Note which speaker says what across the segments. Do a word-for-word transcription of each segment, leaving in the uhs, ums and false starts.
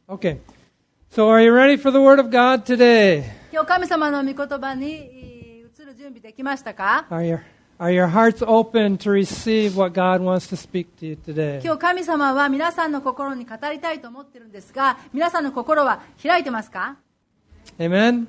Speaker 1: Okay. So are you ready for the Word of God today?
Speaker 2: 今日神様の御言葉に移る準備できましたか？
Speaker 1: Are your, are your hearts open to receive what God wants to speak to you today?
Speaker 2: 今日神様は皆さんの心に語りたいと思ってるんですが、皆さんの心は開いてますか？
Speaker 1: Amen?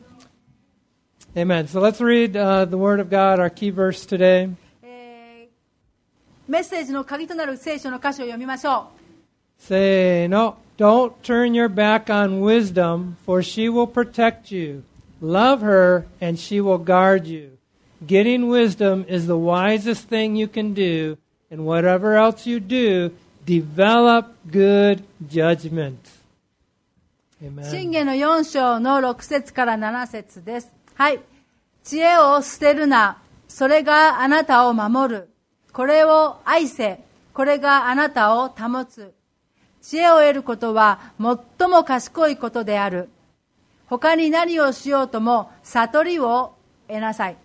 Speaker 1: Amen. So let's read uh, the Word of God, our key verse today.
Speaker 2: えー、メッセージの鍵となる聖書の箇所を読みましょう。
Speaker 1: Say, no, don't turn your back on wisdom, for she will protect you. Love her, and she will guard you. Getting wisdom is the wisest thing you can do, and whatever else you do, develop good judgment.
Speaker 2: 箴
Speaker 1: Amen.
Speaker 2: 言のよん章のろく節からなな節です。はい。知恵を捨てるな。それがあなたを守る。これを愛せ。これがあなたを保つ。知恵を得ることは最も賢いことである。他に何をしようとも悟りを得なさい。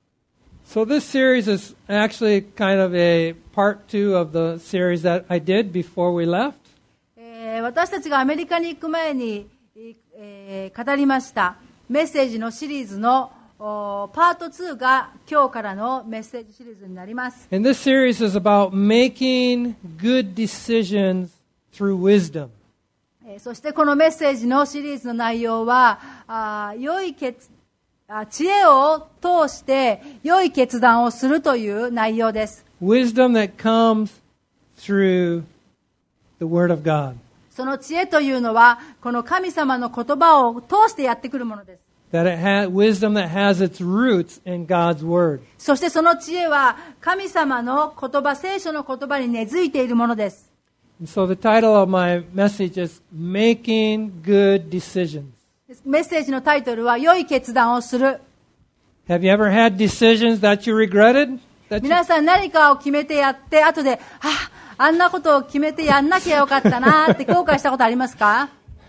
Speaker 1: So this series is actually kind of a part two of the series that I did before we left.
Speaker 2: えー私たちがアメリカに行く前に、えー語りましたメッセージのシリーズのおパートツーが今日からのメッセージシリーズになります。
Speaker 1: And this series is about making good decisions through wisdom.
Speaker 2: えーそしてこのメッセージのシリーズの内容はあー良い決あ知恵を通して良い決断をするという内容です。
Speaker 1: Wisdom that comes through the Word of God.
Speaker 2: その知恵というのはこの神様の言葉を通してやってくるものです。
Speaker 1: That it has wisdom that has its roots in God's Word.
Speaker 2: そしてその知恵は神様の言葉、聖書の言葉に根付いているものです。
Speaker 1: And so the title of my message is Making Good Decisions.
Speaker 2: メッセージのタイトルは良い決断をする。
Speaker 1: Have you ever had decisions that you regretted? That you,
Speaker 2: 皆さん何かを決めてやって後で、あ、あんなことを決めてやんなきゃよかったなって後悔したことありますか？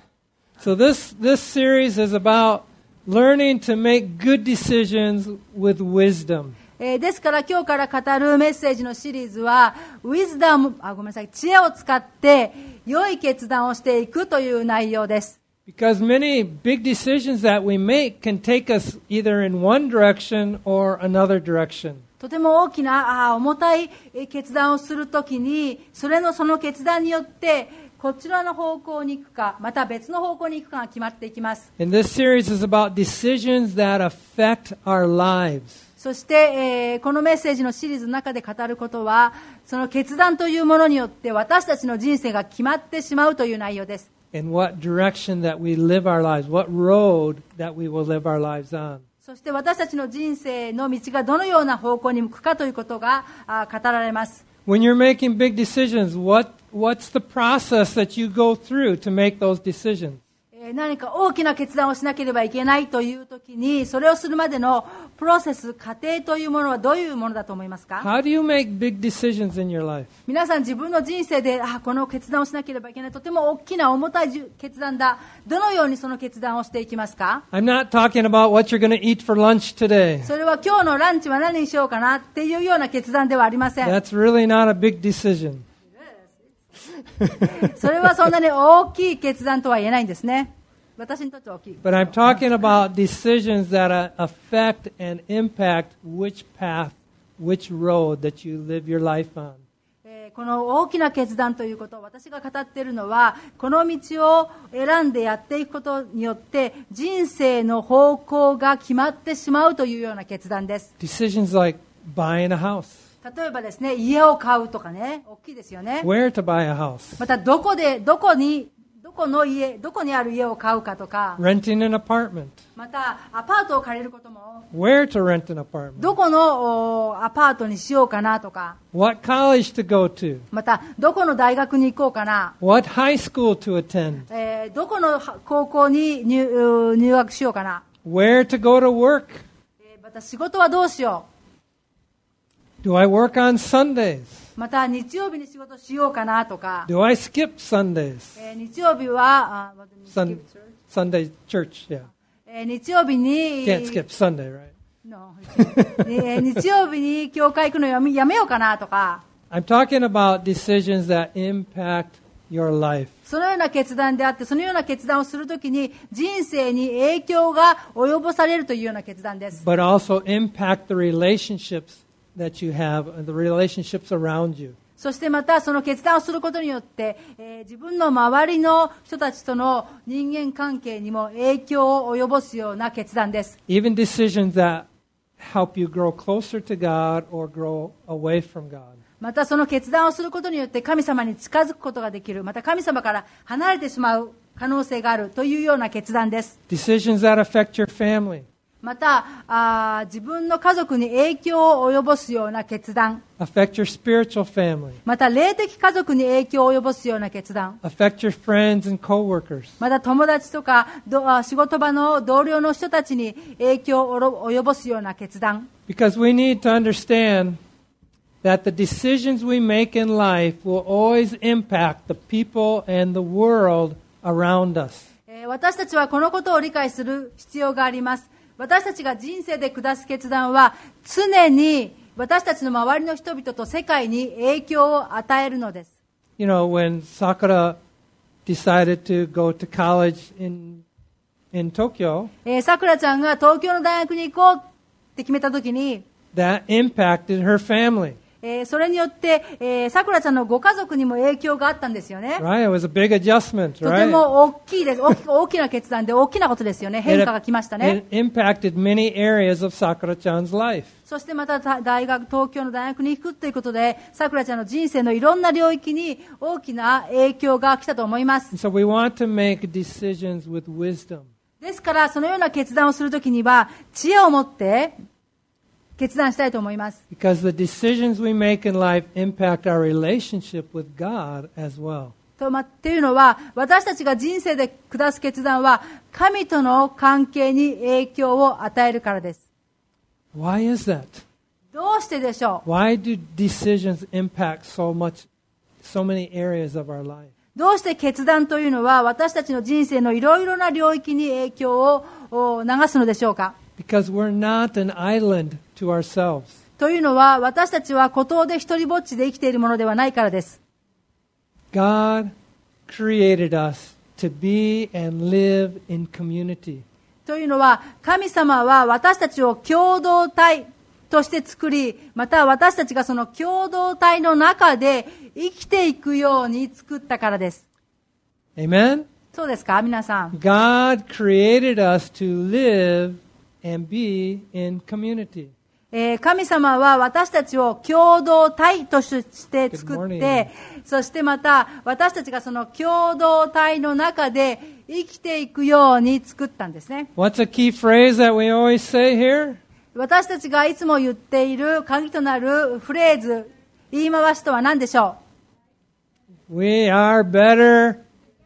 Speaker 1: so this, this series is about learning to make good decisions with wisdom.
Speaker 2: えーですから今日から語るメッセージのシリーズはウィズダム、あ、ごめんなさい、知恵を使って良い決断をしていくという内容です。
Speaker 1: Because many big decisions that we make can take us either in one direction or another direction.
Speaker 2: とても大きなあ重たい決断をするときにそれのその決断によってこちらの方向に行くかまた別の方向に行くかが決まっていきます。
Speaker 1: And this series is about decisions that affect our lives.
Speaker 2: そして、えーこのメッセージのシリーズの中で語ることはその決断というものによって私たちの人生が決まってしまうという内容です。
Speaker 1: And what direction that we live our lives, what road that we will live our lives on.
Speaker 2: そして私たちの人生の道がどのような方向に向くかということがあ語られます。
Speaker 1: When you're making big decisions, what, what's the process that you go through to make those decisions?
Speaker 2: えー何か大きな決断をしなければいけないというときにそれをするまでのプロセス、過程というものはどういうものだと思いますか？
Speaker 1: How do you make big decisions in your life?
Speaker 2: 皆さん自分の人生であこの決断をしなければいけないとても大きな重たいじゅ決断だ。どのようにその決断をしていきますか？
Speaker 1: I'm not talking about what you're going to eat for lunch today.
Speaker 2: それは今日のランチは何にしようかなっていうような決断ではありません。
Speaker 1: That's really not a big decision.
Speaker 2: それはそんなに大きい決断とは言えないんですね。私にとっては大きい。
Speaker 1: But I'm talking about decisions that uh, affect and impact which path, which road that you live your life on.
Speaker 2: えーこの大きな決断ということを私が語っているのはこの道を選んでやっていくことによって人生の方向が決まってしまうというような決断です。
Speaker 1: Decisions like buying a house.
Speaker 2: 例えばですね、家を買うとかね、大きいですよね。
Speaker 1: Where to buy a house.
Speaker 2: またどこでどこにどこの家どこにある家を買うかとか、
Speaker 1: Renting an apartment.
Speaker 2: またアパートを借りることも
Speaker 1: Where to rent an apartment.
Speaker 2: どこのおアパートにしようかなとか、
Speaker 1: What college to go to.
Speaker 2: またどこの大学に行こうかな、
Speaker 1: What high school to attend.
Speaker 2: えーどこの高校に 入, 入学しようかな、
Speaker 1: Where to go to work.
Speaker 2: えーまた仕事はどうしよ
Speaker 1: Do I work on Sundays?
Speaker 2: う、また日曜日に仕事しようかなとか、
Speaker 1: Do I skip Sundays?
Speaker 2: えー日曜日はあ
Speaker 1: Sun, Sunday church, yeah.
Speaker 2: えー日曜日に
Speaker 1: Can't skip Sunday, right?
Speaker 2: No. えー日曜日に教会行くのやめやめようかなとか、
Speaker 1: I'm talking about decisions that impact your life.
Speaker 2: そのような決断であって、そのような決断をするときに人生に影響が及ぼされるというような決断です。
Speaker 1: But also impact the relationships that you have, the relationships around you.
Speaker 2: そしてまたその決断をすることによって、えー、自分の周りの人たちとの人間関係にも影響を及ぼすような決断です。
Speaker 1: Even decisions that help you grow closer to God or grow away from God.
Speaker 2: またその決断をすることによって神様に近づくことができる、また神様から離れてしまう可能性があるというような決断です。
Speaker 1: Decisions that affect your family.
Speaker 2: またあ自分の家族に影響を及ぼすような決断、
Speaker 1: Affect your spiritual family.
Speaker 2: また霊的家族に影響を及ぼすような決断、
Speaker 1: Affect your friends and coworkers.
Speaker 2: また友達とかど仕事場の同僚の人たちに影響を及ぼすような決断。
Speaker 1: Because we need to understand that the decisions we make in life will always impact the people and the world around us.
Speaker 2: えー私たちはこのことを理解する必要があります。私たちが人生で下す決断は常に私たちの周りの人々と世界に影響を与えるのです。
Speaker 1: You know, when Sakura decided to go to college in, in Tokyo,
Speaker 2: えー、さくらちゃんが東京の大学に行こうって決めたときに、
Speaker 1: that impacted her family.
Speaker 2: えーそれによって、えー、さくらちゃんのご家族にも影響があったんですよね。
Speaker 1: Right? It was a big adjustment,
Speaker 2: とて
Speaker 1: right?
Speaker 2: も大きいです。大き大きな決断で大きなことですよね。変化が来ましたね。
Speaker 1: It impacted many areas of Sakura-chan's life.
Speaker 2: そしてまた大学、東京の大学に行くということで、さくらちゃんの人生のいろんな領域に大きな影響が来たと思います。
Speaker 1: And so we want to make decisions with wisdom.
Speaker 2: ですから、そのような決断をするときには、知恵を持って決断したいと思います。
Speaker 1: Because the decisions we make in life impact our relationship with God as well.
Speaker 2: とまっていうのは、私たちが人生で下す決断は、神との関係に影響を与えるからです。
Speaker 1: Why is that?
Speaker 2: どうしてでしょう？
Speaker 1: Why do decisions impact so much, so many areas of our life?
Speaker 2: どうして決断というのは、私たちの人生のいろいろな領域に影響を流すのでしょうか？
Speaker 1: Because we're not an island to ourselves.
Speaker 2: というのは、私たちは孤島で一人ぼっちで生きているものではないからです。
Speaker 1: God created us to be and live in community.
Speaker 2: というのは、神様は私たちを共同体として作り、また私たちがその共同体の中で生きていくように作ったからです。
Speaker 1: Amen?
Speaker 2: そうですか、皆さん。
Speaker 1: God created us to live and be in community.
Speaker 2: えー神様は私たちを共同体として作
Speaker 1: Good
Speaker 2: っ
Speaker 1: morning.
Speaker 2: て、そしてまた私たちがその共同体の中で生きていくように作ったんですね。
Speaker 1: What's a key phrase that we always say here?
Speaker 2: 私たちがいつも言っている鍵となるフレーズ、言い回しとは何でしょ
Speaker 1: We are better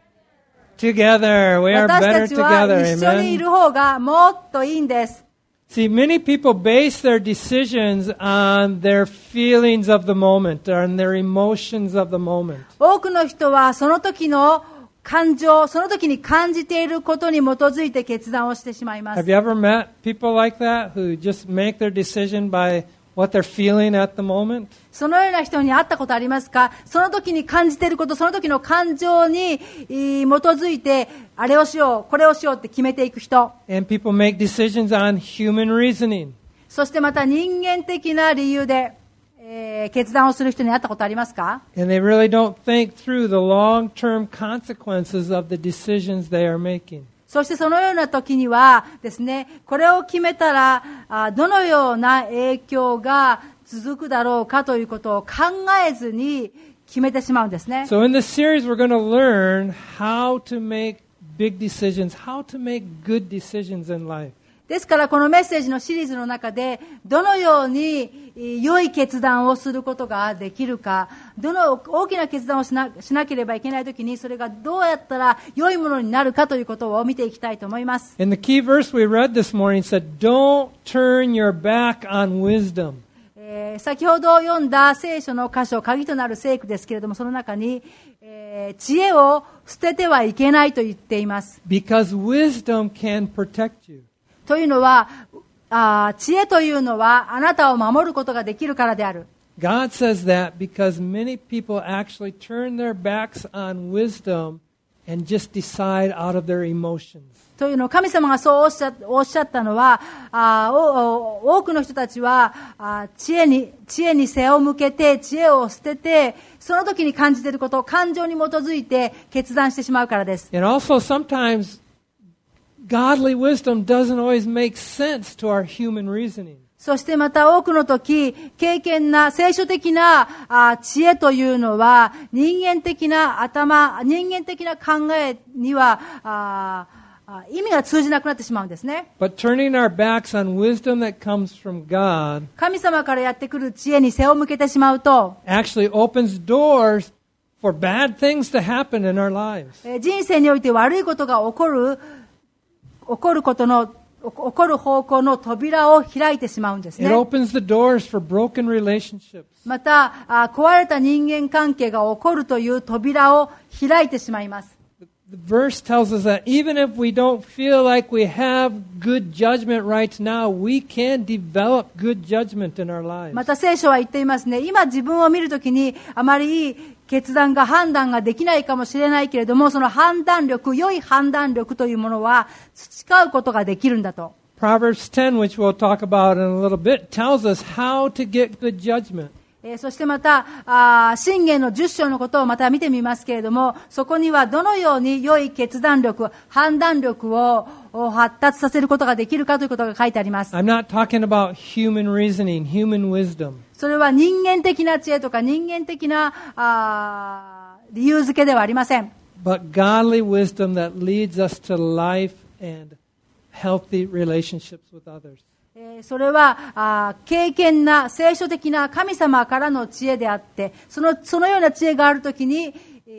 Speaker 1: together.
Speaker 2: う？
Speaker 1: We are
Speaker 2: 私
Speaker 1: better
Speaker 2: たちは
Speaker 1: together.
Speaker 2: 一緒にい
Speaker 1: Amen.
Speaker 2: る方がもっといいんです。
Speaker 1: See, many people base their decisions on their feelings of the moment, on their emotions of the moment.
Speaker 2: 多くの人はその時の感情、その時に感じていることに基づいて決断をしてしまいま
Speaker 1: Have
Speaker 2: す。
Speaker 1: you ever met people like that who just make their decision by what they're feeling at the moment?
Speaker 2: そのような人に会ったことありますか？その時に感じていること、その時の感情にえー基づいて、あれをしよう、これをしようって決めていく人。
Speaker 1: And people make decisions on human reasoning.
Speaker 2: そしてまた人間的な理由で、えー決断をする人に会ったことありますか？
Speaker 1: And they really don't think through the long-term consequences of the decisions they are making.
Speaker 2: そしてそのような時にはですね、これを決めたら、あどのような影響が続くだろうかということを考えずに決めてしまうんですね。
Speaker 1: So in this series, we're going to learn how to make big decisions, how to make good decisions in life.
Speaker 2: ですからこのメッセージのシリーズの中で、どのように良い決断をすることができるか、どの大きな決断をしな、しなければいけないときに、それがどうやったら良いものになるかということを見ていきたいと思います。
Speaker 1: And the key verse we read this morning said, don't turn your back on wisdom.
Speaker 2: えー先ほど読んだ聖書の箇所、鍵となる聖句ですけれども、その中に、えー知恵を捨ててはいけないと言っています。
Speaker 1: Because wisdom can protect you.
Speaker 2: というのは、あ知恵というのはあなたを守ることができるからである。
Speaker 1: God says that because many people actually turn their backs on wisdom and just decide out of their emotions.
Speaker 2: というのを神様がそうおっしゃ、おっしゃったのは、あおお多くの人たちはあ知恵に、知恵に背を向けて、知恵を捨てて、その時に感じていること、感情に基づいて決断してしまうからです。
Speaker 1: And also sometimes godly wisdom doesn't always make sense to our human reasoning.
Speaker 2: そしてまた多くの時、敬虔な聖書的なあ知恵というのは、人間的な頭、人間的な考えには、あ意味が通じなくなってしまうんですね。
Speaker 1: But turning our backs on wisdom that comes from God
Speaker 2: 神様からやってくる知恵に背を向けてしまうと、
Speaker 1: actually opens doors for bad things to happen in our lives.
Speaker 2: 人生において悪いことが起こる、起こることの、起こる方向の扉を開いてしまうんですね。
Speaker 1: It opens the doors for broken relationships.
Speaker 2: また、壊れた人間関係が起こるという扉を開いてしまいます。
Speaker 1: The verse tells us that even if we don't feel like we have good judgment right now, we can develop good judgment in our lives.
Speaker 2: また聖書は言っていますね。今自分を見るときにあまりいい決断が判断ができないかもしれないけれども、その判断力、良い判断力というものは培うことができるんだと。
Speaker 1: Proverbs ten, which we'll talk about in a little bit, tells us how to get good judgment.
Speaker 2: えー、そしてまた、あ箴言のじゅっ章のことをまた見てみますけれども、そこにはどのように良い決断力、判断力を発達させることができるかということが書いてあります。
Speaker 1: I'm not talking about human reasoning, human wisdom.
Speaker 2: それは人間的な知恵とか人間的なあ理由付けではありません。
Speaker 1: But godly wisdom that leads us to life and healthy relationships with others.
Speaker 2: それはあ敬虔な聖書的な神様からの知恵であって、そのそのような知恵があるときに、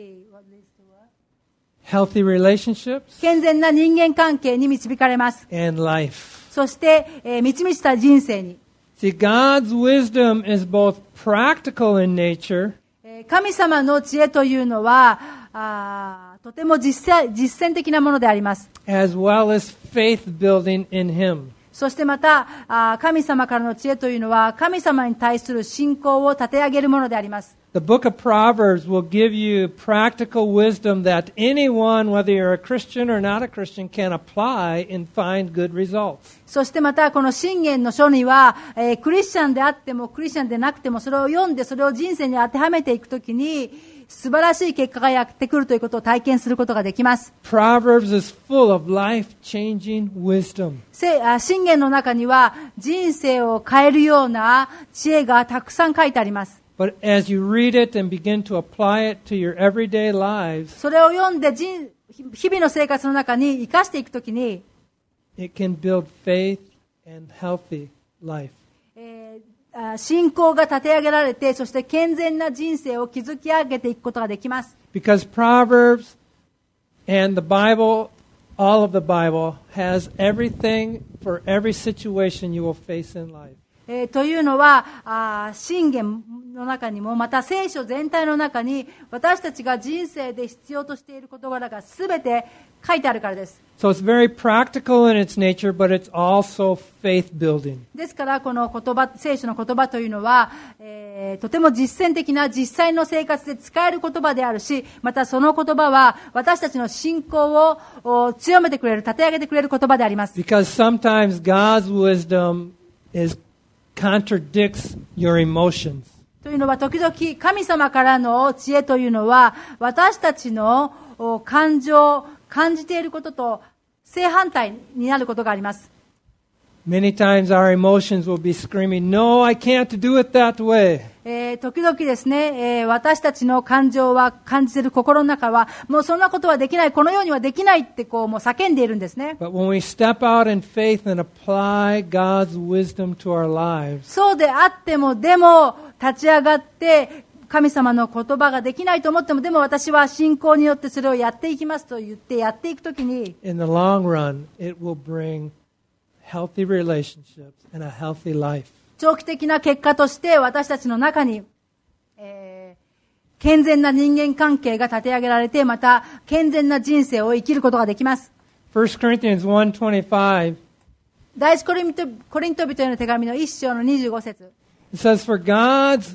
Speaker 1: healthy relationships
Speaker 2: 健全な人間関係に導かれます。
Speaker 1: and life.
Speaker 2: そして、えー、満ち満ちた人生に。
Speaker 1: See, God's wisdom is both practical in nature,
Speaker 2: 神様の知恵というのはあとても実践、実践的なものであります。
Speaker 1: as well as faith building in Him.
Speaker 2: そしてまた、神様からの知恵というのは、神様に対する信仰を立て上げるものであります。
Speaker 1: The book of Proverbs will give you practical wisdom that anyone, whether you're a Christian or not a Christian, can apply and find good results.
Speaker 2: そしてまた、この箴言の書には、えー、クリスチャンであっても、クリスチャンでなくても、それを読んで、それを人生に当てはめていくときに、素晴らしい結果がやってくるということを体験することができます。
Speaker 1: Proverbs is full of life-changing wisdom.
Speaker 2: 箴言の中には人生を変えるような知恵がたくさん書いてあります。
Speaker 1: But as you read it and begin to apply it to your everyday lives,
Speaker 2: それを読んで人日々の生活の中に生かしていくときに、
Speaker 1: it can build faith and healthy life.
Speaker 2: 信仰が立て上げられて、そして健全な人生を築き上げていくことができます。
Speaker 1: Because Proverbs and the Bible, all of the Bible, has everything for every situation you will face in life.
Speaker 2: えー、というのは、あ箴言の中にも、また聖書全体の中に、私たちが人生で必要としている事柄がすべて書いてあるからです。
Speaker 1: So it's very practical in its nature, but it's also faith building.
Speaker 2: ですから、この言葉、聖書の言葉というのは、えー、とても実践的な実際の生活で使える言葉であるし、またその言葉は私たちの信仰を強めてくれる、立て上げてくれる言葉であります。
Speaker 1: Because sometimes God's wisdom is contradicts your emotions.
Speaker 2: というのは、時々神様からの知恵というのは、私たちの感情、感じていることと正反対になることがあります。
Speaker 1: Many times our emotions will be screaming, "No, I can't do it that way."
Speaker 2: えー、時々ですね、えー、私たちの感情は、感じている心の中は、もうそんなことはできない、このようにはできないってこうもう叫んでいるんですね。
Speaker 1: But when we step out in faith and apply God's wisdom to our lives,
Speaker 2: そうであっても、でも立ち上がって神様の言葉ができないと思っても、でも私は信仰によってそれをやっていきますと言ってやっていくときに、
Speaker 1: in the long run, it will bring healthy relationships and a healthy life.
Speaker 2: 長期的な結果として私たちの中に、えー、健全な人間関係が立て上げられて、また健全な人生を生きることができます。
Speaker 1: First Corinthians one twenty-five
Speaker 2: 第一コリント、コリント人への手紙の一章のにじゅうご節。
Speaker 1: It says, "For God's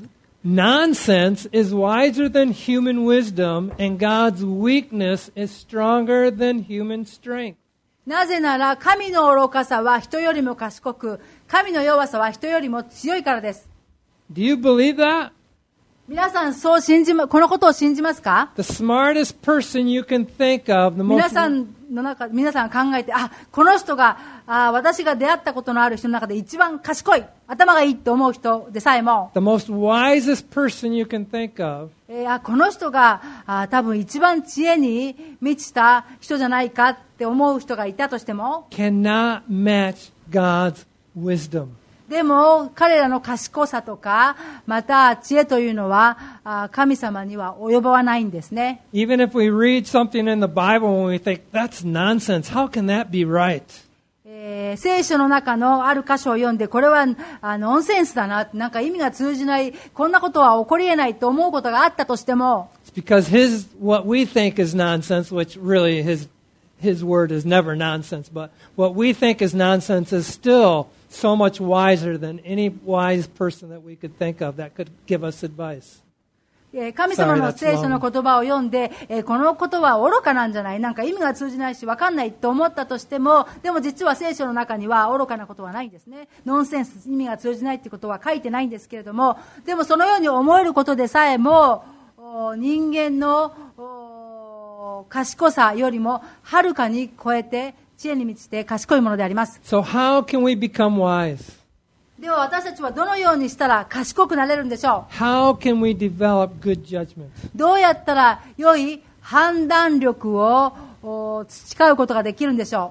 Speaker 1: Nonsense is wiser than human wisdom, and God's weakness is stronger than human strength.
Speaker 2: なぜなら神の愚かさは人よりも賢く、神の弱さは人よりも強いからです。
Speaker 1: Do you believe that?
Speaker 2: 皆さんそう信じま、このことを信じますか？
Speaker 1: The smartest person you can think of, the
Speaker 2: 皆
Speaker 1: most
Speaker 2: さんの中、皆さん考えて、あ、この人が、あ、私が出会ったことのある人の中で一番賢い、頭がいいと思う人でさえも、
Speaker 1: the most wisest person you can think of,
Speaker 2: えーあこの人があ多分一番知恵に満ちた人じゃないかって思う人がいたとしても、
Speaker 1: cannot match God's wisdom.
Speaker 2: でも彼らの賢さとかまた知恵というのはあ神様には及ばないんですね。
Speaker 1: Even if we read something in the Bible and we think, that's nonsense, how can that be right?
Speaker 2: えー聖書の中のある箇所を読んで、これはあノンセンスだな、なんか意味が通じない、こんなことは起こり得ないと思うことがあったとしても、
Speaker 1: It's because his, what we think is nonsense, which really his, his word is never nonsense, but what we think is nonsense is still so much wiser than any wise person that we could think of that could give us advice.
Speaker 2: えー神様の聖書の言葉を読んで、えーこのことは愚かなんじゃない、なんか意味が通じないし分かんないと思ったとしても、でも実は聖書の中には愚かなことはないんですね。ノンセンス、意味が通じないってことは書いてないんですけれども、でもそのように思えることでさえもお人間のお賢さよりもはるかに超えて知恵に満ちて賢いものであります。
Speaker 1: So how can we become wise?
Speaker 2: では私たちはどのようにしたら賢くなれるんでしょ
Speaker 1: How can we develop good judgment?
Speaker 2: う？どうやったら良い判断力をお培うことができるんでしょ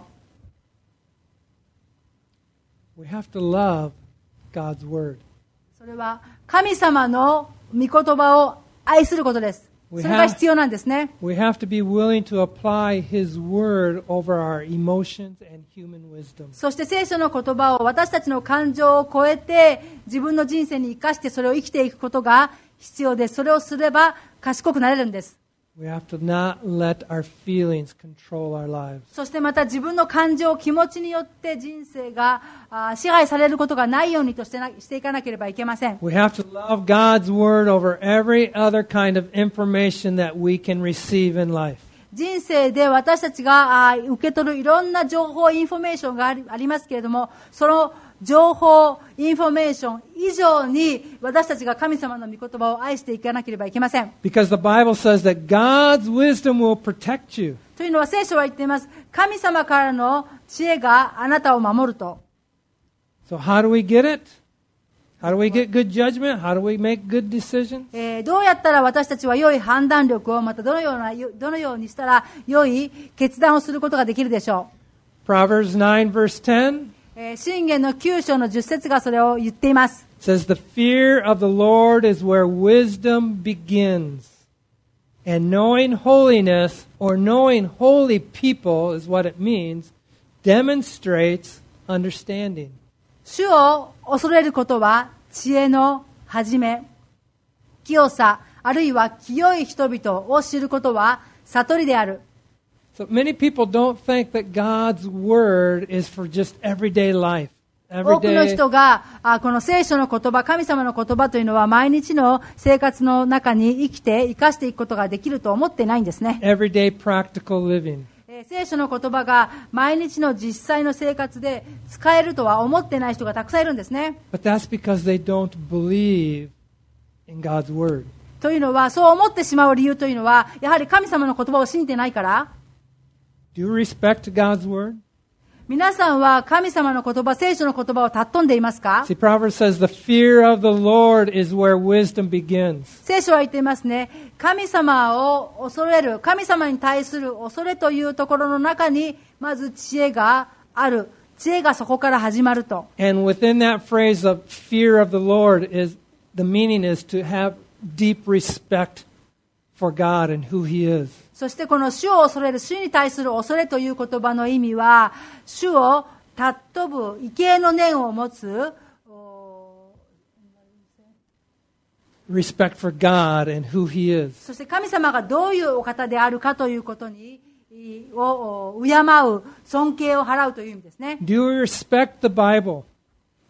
Speaker 1: We have to love God's word.
Speaker 2: う？それは神様の御言葉を愛することです。それが必要なんですね。
Speaker 1: We have to be willing to apply His word over our emotions and human wisdom.
Speaker 2: そして聖書の言葉を私たちの感情を超えて自分の人生に生かしてそれを生きていくことが必要です。それをすれば賢くなれるんです。
Speaker 1: We have to not let our feelings control our lives.
Speaker 2: そしてまた自分の感情、気持ちによって人生があ支配されることがないようにとしてなしていかなければいけません。
Speaker 1: We have to love God's word over every other kind of information that we can receive in life.
Speaker 2: 人生で私たちがあ受け取るいろんな情報、インフォメーションがあり、ありますけれども、その情報、インフォメーション以上に私たちが神様の御言葉を愛していかなければいけません。
Speaker 1: Because the Bible says that God's wisdom will protect you.
Speaker 2: というのは聖書は言っています。神様からの知恵があなたを守ると。
Speaker 1: So how do we get it? How do we get good judgment? How do we make good decisions?
Speaker 2: えーどうやったら私たちは良い判断力を、またどのような、どのようにしたら良い決断をすることができるでしょう。
Speaker 1: Proverbs nine verse ten
Speaker 2: えー箴言のきゅう章のじゅっ節がそれを言っています。
Speaker 1: says, The fear of the Lord is where wisdom begins. And knowing holiness, or knowing holy people is what it means, demonstrates understanding.
Speaker 2: 主を恐れることは知恵の始め。清さ、あるいは清い人々を知ることは悟りである。
Speaker 1: So many people don't think that God's word is for just everyday life.
Speaker 2: 多くの
Speaker 1: Everyday,
Speaker 2: 人があこの聖書の言葉、神様の言葉というのは毎日の生活の中に生きて生かしていくことができると思っていないんですね。
Speaker 1: everyday practical living.
Speaker 2: えー聖書の言葉が毎日の実際の生活で使えるとは思っていない人がたくさんいるんですね。
Speaker 1: But that's because they don't believe in God's word.
Speaker 2: というのは、そう思ってしまう理由というのは、やはり神様の言葉を信じてないから。
Speaker 1: Do you respect God's word?
Speaker 2: 皆さんは神様の言葉、聖書の言葉を尊んでいますか？
Speaker 1: See, Proverbs says the fear of the Lord is where wisdom begins.
Speaker 2: 聖書は言っていますね。神様を恐れる、神様に対する恐れというところの中に、まず知恵がある。知恵がそこから始まると。
Speaker 1: And within that phrase of fear of the Lord is, the meaning is to have deep respect for God and who He is.
Speaker 2: そしてこの主を恐れる、主に対する恐れという言葉の意味は、主を尊ぶ、畏敬の念を持つ、
Speaker 1: Respect for God and who He is.
Speaker 2: そして神様がどういうお方であるかということに、を敬う、尊敬を払うという意味ですね。
Speaker 1: Do you respect the Bible?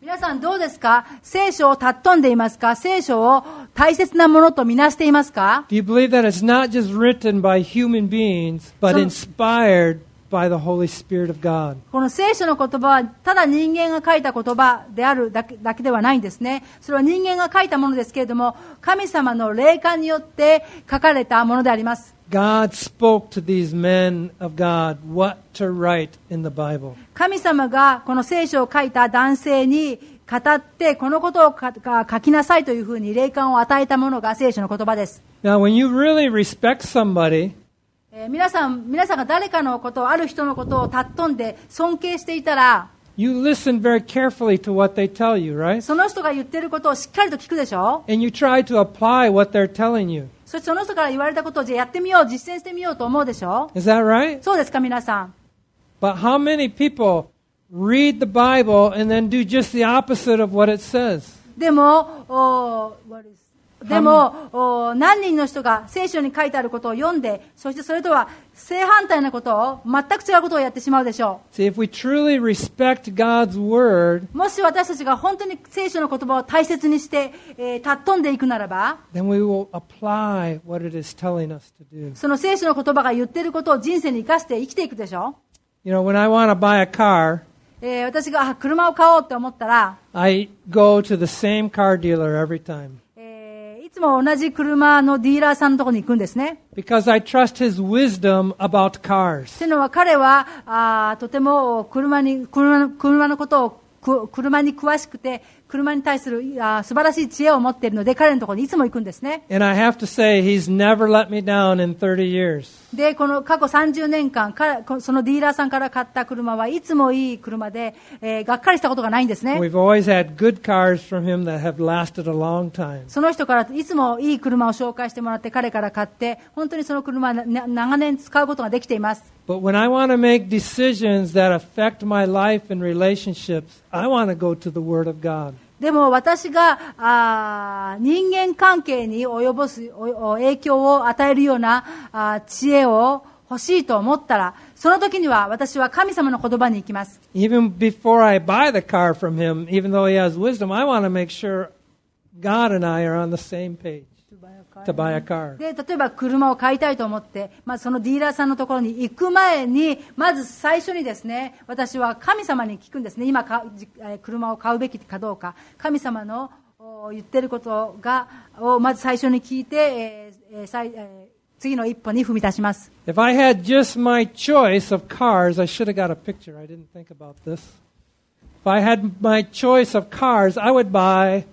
Speaker 2: 皆さんどうですか？聖書を尊んでいますか？聖書を大切なものとみなしていますか？
Speaker 1: Do you believe that it's not just written by human beings, but
Speaker 2: So-
Speaker 1: inspired by the Holy Spirit of God?
Speaker 2: この聖書の言葉はただ人間が書いた言葉であるだけ、だけではないんですね。それは人間が書いたものですけれども、神様の霊感によって書かれたものであります。
Speaker 1: God spoke to these men of God what to write in the Bible.
Speaker 2: 神様がこの聖書を書いた男性に語ってこのことをかか書きなさいというふうに霊感を与えたものが聖書の言葉です。
Speaker 1: Now, when you really respect somebody,
Speaker 2: えー皆さん、皆さんが誰かのことを、ある人のことを尊んで尊敬していたら、
Speaker 1: you listen very carefully to what they tell you, right?
Speaker 2: その人が言っていることをしっかりと聞くでしょ。
Speaker 1: And you try to apply what they're telling you.
Speaker 2: そしてその人から言われたことをじゃあやってみよう、実践してみようと思うでしょ。
Speaker 1: Is that right?
Speaker 2: そうですか、皆さん。
Speaker 1: But how many people read the Bible and then do just the opposite of what it says?
Speaker 2: でも、おwhat is- でもお何人の人が聖書に書いてあることを読んで、そしてそれとは正反対なことを、全く違うことをやってしまうでしょ
Speaker 1: See, if we truly respect God's Word,
Speaker 2: う。もし私たちが本当に聖書の言葉を大切にして、えー、尊んでいくならば、
Speaker 1: then we will apply what it is telling us to do.
Speaker 2: その聖書の言葉が言っていることを人生に生かして生きていくでしょ。
Speaker 1: You know, when I want to buy a car,
Speaker 2: えー私があ車を買おうって思ったら、
Speaker 1: I go to the same car dealer every time
Speaker 2: えーいつも同じ車のディーラーさんのところに行くんですね。
Speaker 1: because I trust his wisdom about cars.
Speaker 2: というのは彼はあーとても車に車の車のことをく車に詳しくて、車に対するあー素晴らしい知恵を持っているので、彼のところにいつも行くんですね。
Speaker 1: And I have to say, he's never let me down in thirty years.
Speaker 2: で、この過去さんじゅうねんかん、彼こそのディーラーさんから買った車はいつもいい車で、えーがっかりしたことがないんですね。
Speaker 1: We've always had good cars from him that have lasted a long time.
Speaker 2: その人からいつもいい車を紹介してもらって、彼から買って、本当にその車はな長年使うことができています。
Speaker 1: But when I want to make decisions that affect my life and relationships, I want to go to the Word of God.
Speaker 2: でも私があー人間関係に及ぼすおお影響を与えるようなあー知恵を欲しいと思ったら、その時には私は神様の言葉に行きます。
Speaker 1: Even before I buy the car from him, even though he has wisdom, I want to make sure God and I are on the same page to buy a car.
Speaker 2: で、例えば車を買いたいと思って、まあ、そのディーラーさんのところに行く前に、まず最初にですね、私は神様に聞くんですね。今かじえー車を買うべきかどうか、神様のお言ってることがをまず最初に聞いて、えーえーさいえー次の一歩に踏み出します。
Speaker 1: If I had just my choice of cars, I should have got a picture. I didn't think about this. If I had my choice of cars, I would buy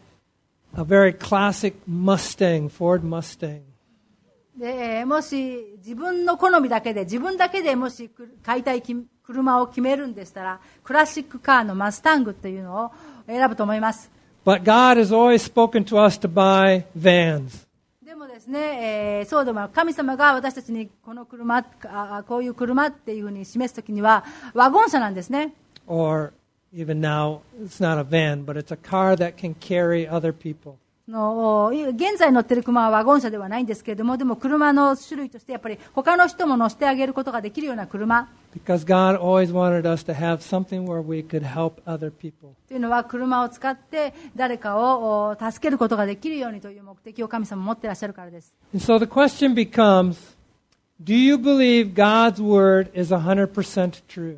Speaker 1: a very classic Mustang, Ford Mustang.
Speaker 2: でえーもし自分の好みだけで、自分だけでもしく買いたいき車を決めるんでしたら、クラシックカーのマスタングというのを選ぶと思います。
Speaker 1: But God has always spoken to us to buy vans.
Speaker 2: でもですね、えーそうでも神様が私たちにこの車、あこういう車っていうふうに示すときには、ワゴン車なんですね。
Speaker 1: Or even now, it's not a van, but it's a car that can carry other people.
Speaker 2: の現在乗っている車はワゴン車ではないんですけれども、でも車の種類としてやっぱり他の人も乗せてあげることができるような車
Speaker 1: Because God always wanted us to have something where we could help other people.
Speaker 2: というのは、車を使って誰かをお助けることができるようにという目的を神様持っていらっしゃるからです。
Speaker 1: And so the question becomes, do you believe God's word is one hundred percent true?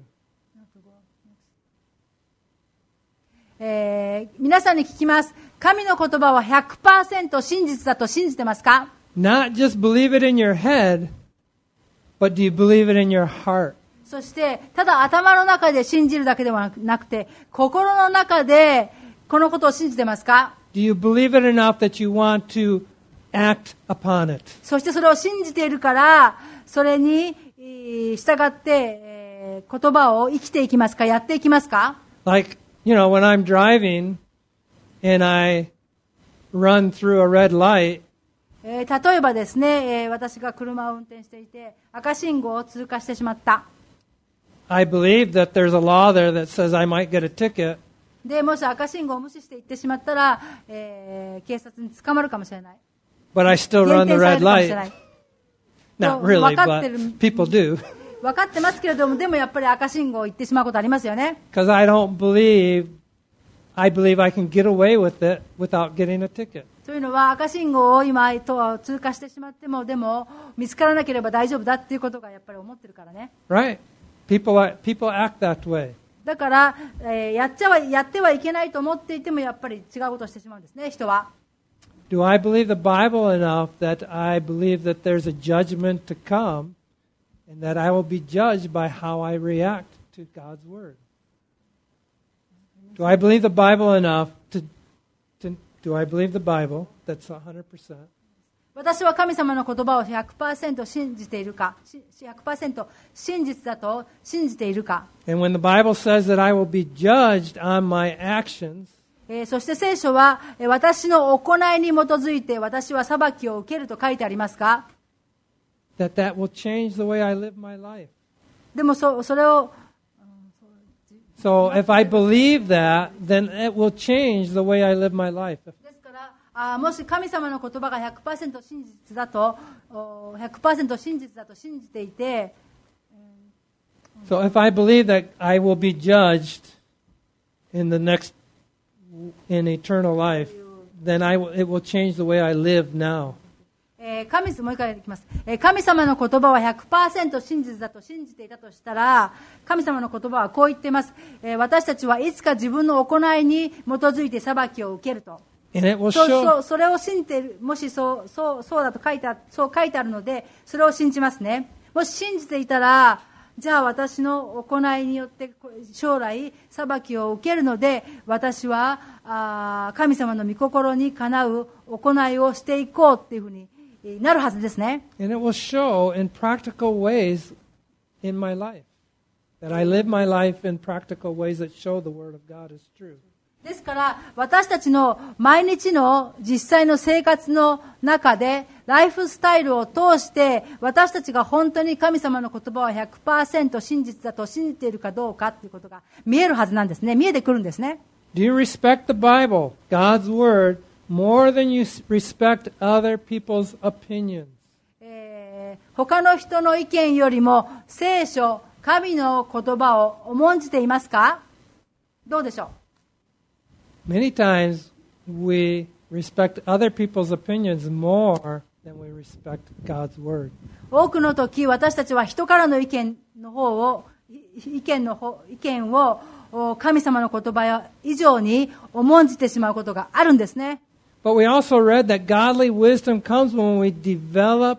Speaker 2: えー皆さんに聞きます。神の言葉は ひゃくパーセント 真実だと信じてますか？
Speaker 1: Not just believe it in your head, but do you believe it in your heart?
Speaker 2: そしてただ頭の中で信じるだけではなくて、心の中でこのことを信じてますか？
Speaker 1: Do you believe it enough that you want to act upon it?
Speaker 2: そしてそれを信じているから、それにえー従って、えー言葉を生きていきますか？やっていきますか？
Speaker 1: Like, you know, when I'm driving and I run through a red light,
Speaker 2: えー例えばですね、えー私が車を運転していて赤信号を通過してしまった。
Speaker 1: I believe that there's a law there that says I might get a ticket,
Speaker 2: でもし赤信号を無視して行ってしまったら、えー警察に捕まるかもしれない。
Speaker 1: but I still
Speaker 2: 減
Speaker 1: run the
Speaker 2: 点され
Speaker 1: red
Speaker 2: るかもしれな
Speaker 1: light.
Speaker 2: い。
Speaker 1: Not
Speaker 2: そう
Speaker 1: really,
Speaker 2: 分かって
Speaker 1: but
Speaker 2: る
Speaker 1: people do.
Speaker 2: 分かってますけれども、でもやっぱり赤信号を行ってしまうことありますよね。
Speaker 1: Because I don't believe I believe I can get away with it without getting a ticket.
Speaker 2: というのは赤信号を今と通過してしまってもでも見つからなければ大丈夫だっていうことがやっぱり思ってるからね。
Speaker 1: Right? People are, people act that way.
Speaker 2: だから、えー、やっちゃはやってはいけないと思っていてもやっぱり違うことをしてしまうんですね、人は。
Speaker 1: Do I believe the Bible enough that I believe that there's a judgment to come and that I will be judged by how I react to God's Word? Do I believe the Bible enough to, to do I believe the Bible? That's one hundred percent.
Speaker 2: 私は神様の言葉を ひゃくパーセント 信じているか、ひゃくパーセント 真実だと信じているか。
Speaker 1: And when the Bible says that I will be judged on my actions,
Speaker 2: えー、そして聖書は、えー、私の行いに基づいて私は裁きを受けると書いてありますか？
Speaker 1: that that will change the way I live my life.
Speaker 2: でも そ, それを
Speaker 1: So if I believe that, then it will change the way I live my life.
Speaker 2: ですからあもし神様の言葉が ひゃくパーセント 真実だと ひゃくパーセント 真実だと信じていて
Speaker 1: So if I believe that I will be judged in the next in eternal life, then I will, it will change the way I live now.
Speaker 2: えー、神もう一回いきます、えー、神様の言葉は ひゃくパーセント 真実だと信じていたとしたら神様の言葉はこう言っています、えー、私たちはいつか自分の行いに基づいて裁きを受けると。
Speaker 1: And it will
Speaker 2: そう
Speaker 1: show,
Speaker 2: そうそれを信じているもしそうそうそうだと書いてあそう書いてあるのでそれを信じますね。もし信じていたらじゃあ私の行いによって将来裁きを受けるので私はあ神様の御心にかなう行いをしていこうっていうふうになるはずですね。
Speaker 1: and it will show in practical ways in my life. That I live my life in practical ways that show the Word of God is true.
Speaker 2: ですから私たちの毎日の実際の生活の中でライフスタイルを通して私たちが本当に神様の言葉は ひゃくパーセント 真実だと信じているかどうかということが見えるはずなんですね。見えてくるんですね。
Speaker 1: Do you respect the Bible, God's Word, more than you respect other people's opinions?
Speaker 2: えー、他の人の意見よりも聖書、神の言葉を重んじていますか？どうでしょう？
Speaker 1: Many times we respect other people's opinions more than we respect God's Word.
Speaker 2: 多くの時私たちは人からの意見の方を意見の方意見を神様の言葉以上に重んじてしまうことがあるんですね。
Speaker 1: But we also read that godly wisdom comes when we develop,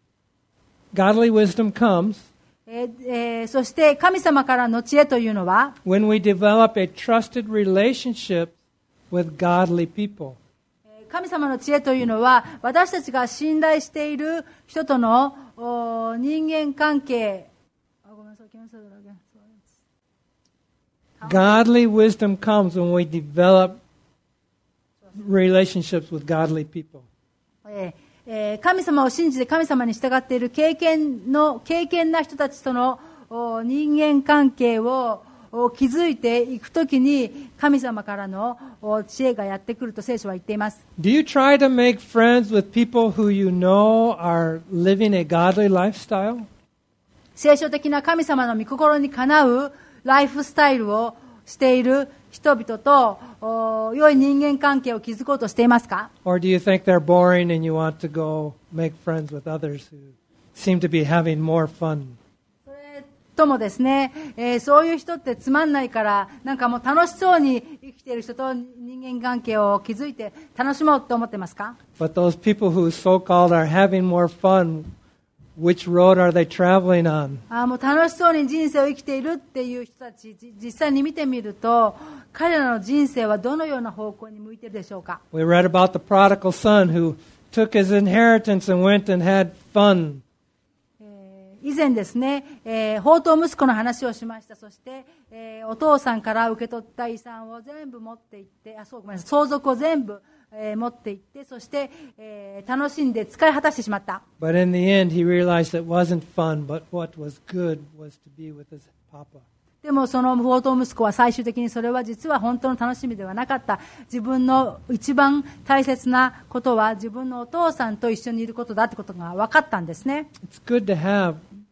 Speaker 1: godly wisdom comes
Speaker 2: えーえー、そして神様からの知恵というのは
Speaker 1: when we develop a trusted relationship with godly people.
Speaker 2: 神様の知恵というのは私たちが信頼している人との人間関係
Speaker 1: Godly wisdom comes when we develop relationships with godly people.
Speaker 2: えーえー、神様を信じて神様に従っている経験の経験な人たちとの人間関係を築いていくときに神様からの知恵がやってくると聖書は言っています。
Speaker 1: Do you try to make friends with people who you know are living a godly lifestyle?
Speaker 2: 聖書的な神様の御心にかなうライフスタイルをしている人々と良い人間関係を築こうとしていますか？
Speaker 1: Or do you think they're boring and you want to go make friends with others who seem to be having more fun?
Speaker 2: それともですね、えー、そういう人ってつまんないからなんかもう楽しそうに生きている人と人間関係を築いて楽しもうと思ってますか？
Speaker 1: But those people who so-called are having more fun, which road are they traveling on?
Speaker 2: あもう楽しそうに人生を生きているっていう人たち実際に見てみると彼らの人生はどのような方向に向いているでしょうか？
Speaker 1: We read about the prodigal son who took his inheritance and went and had fun.
Speaker 2: 以前ですね、えー、放蕩息子の話をしました。そして、えー、お父さんから受け取った遺産を全部持っていって、あ、そうごめんなさい、相続を全部、えー、持っていって、そして、えー、楽しんで使い果たしてしまった。
Speaker 1: But in the end, he realized it wasn't fun, but what was good was to be with his papa.
Speaker 2: でもその放蕩息子は最終的にそれは実は本当の楽しみではなかった。自分の一番大切なことは自分のお父さんと一緒にいることだってことが分かったんですね。
Speaker 1: It's good to have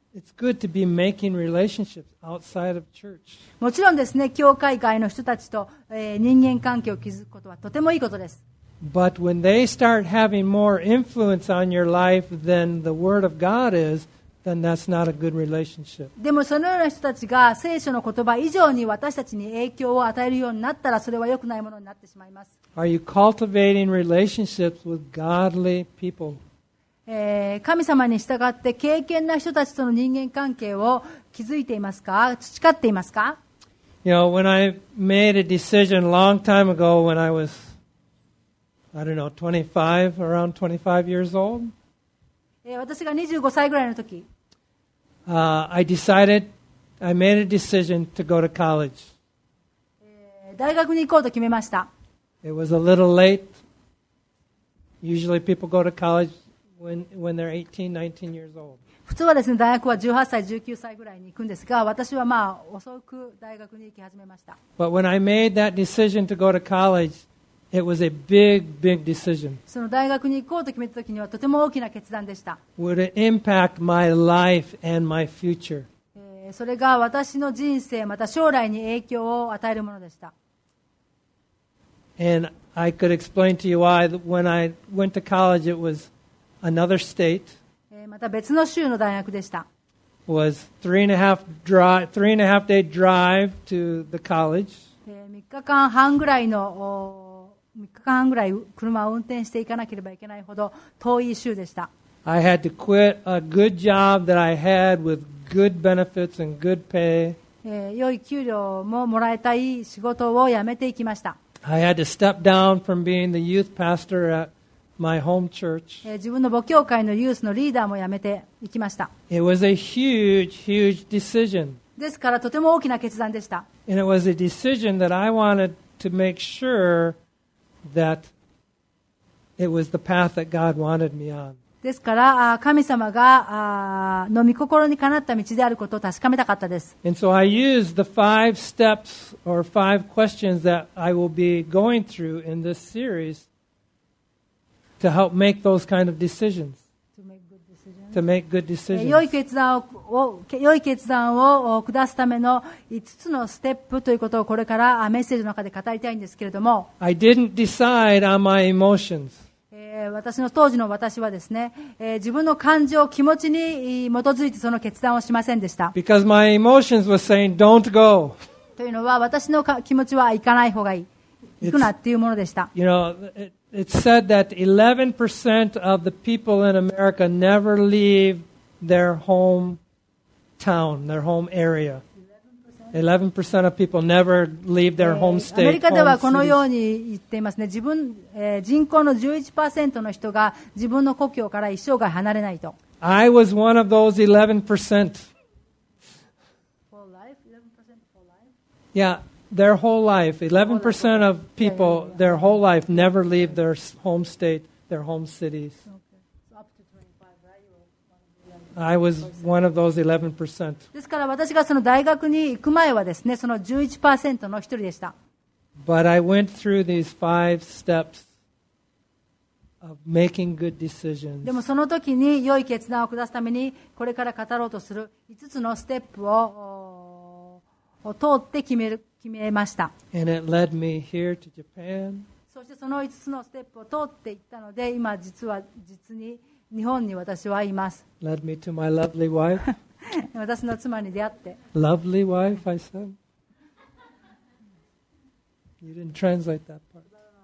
Speaker 1: it's good to be making relationships outside of church.
Speaker 2: もちろんですね、教会外の人たちと、えー人間関係を築くことはとてもいいことです。
Speaker 1: But when they start having more influence on your life than the Word of God is, then that's not a good relationship.
Speaker 2: でもそのような人たちが聖書の言葉以上に私たちに影響を与えるようになったら、それは良くないものになってしまいます。
Speaker 1: Are you cultivating relationships with godly people?
Speaker 2: えー神様に従って敬虔な人たちとの人間関係を築いていますか？培っていますか？
Speaker 1: You know, when I made a decision a long time ago when I was, I don't know, twenty-five, around twenty-five years old,
Speaker 2: えー私がにじゅうごさいぐらいの時、
Speaker 1: uh, I decided, I made a decision to go to college.
Speaker 2: えー大学に行こうと決めました。
Speaker 1: It was a little late. Usually people go to college when, when they're eighteen, nineteen years old.
Speaker 2: 普通はですね、大学はじゅうはっさい、じゅうきゅうさいぐらいに行くんですが、私はまあ遅く大学に行き始めました。
Speaker 1: But when I made that decision to go to college, it was a big, big decision.
Speaker 2: その大学に行こうと決めた時にはとても大きな決断でした。
Speaker 1: Would it impact my life and my future?
Speaker 2: えーそれが私の人生、また将来に影響を与えるものでした。
Speaker 1: And I could explain to you why. When I went to college, it was another state.
Speaker 2: えーまた別の州の大学でした。
Speaker 1: Was three and a half drive, three and a half day drive to the college.
Speaker 2: えーみっかかんはんぐらいのおみっかかんはんぐらい車を運転していかなければいけないほど遠い州でした。
Speaker 1: I had to quit a good job that I had with good benefits and good pay.
Speaker 2: えー良い給料ももらえたい仕事を辞めていきました。
Speaker 1: I had to step down from being the youth pastor at my home church.
Speaker 2: えー自分の母教会のユースのリーダーも辞めていきました。
Speaker 1: It was a huge, huge decision.
Speaker 2: ですからとても大きな決断でした。
Speaker 1: And it was a decision that I wanted to make sure that it was the path that God wanted me on.
Speaker 2: ですからあー神様があーの御心にかなった道であることを確かめたかったです。
Speaker 1: And so I used the five steps or five questions that I will be going through in this series to help make those kind of decisions, to make good
Speaker 2: えー良い
Speaker 1: decisions.
Speaker 2: 決断をを良い決断をお下すためのいつつのステップということをこれからあメッセージの中で語りたいんですけれども、
Speaker 1: I didn't decide on my emotions.
Speaker 2: えー私の当時の私はですね、えー自分の感情、気持ちにえー基づいてその決断をしませんでした。
Speaker 1: Because my emotions was saying, don't go.
Speaker 2: というのは私のか気持ちは行かない方がいい。行くなっていうものでした。
Speaker 1: You know, it, it's said that eleven percent of the people in America never leave their home town, their home area. eleven percent of people never leave their home
Speaker 2: アメリ
Speaker 1: state,
Speaker 2: カでは
Speaker 1: home
Speaker 2: このよう
Speaker 1: cities.
Speaker 2: に言っていますね。自分、えー人口の じゅういちパーセント の人が自分の故郷から一生涯離れないと。
Speaker 1: I was one of those eleven percent. Yeah, their whole life. eleven percent of people, their whole life, never leave their s- home state, their home cities. I was one of those eleven percent.
Speaker 2: ですから私がその大学に行く前はですね、その じゅういちパーセント の一人でした。
Speaker 1: But I went through these five steps of making good decisions.
Speaker 2: でもその時に良い決断を下すためにこれから語ろうとするいつつのステップをおを通って決める決めました。
Speaker 1: And it led me here to Japan.
Speaker 2: そしてそのいつつのステップを通っていったので、今実は実に日本に私はいます。
Speaker 1: Led me to my lovely wife.
Speaker 2: 私の妻に出会って、
Speaker 1: Lovely wife, I said. You didn't translate that part.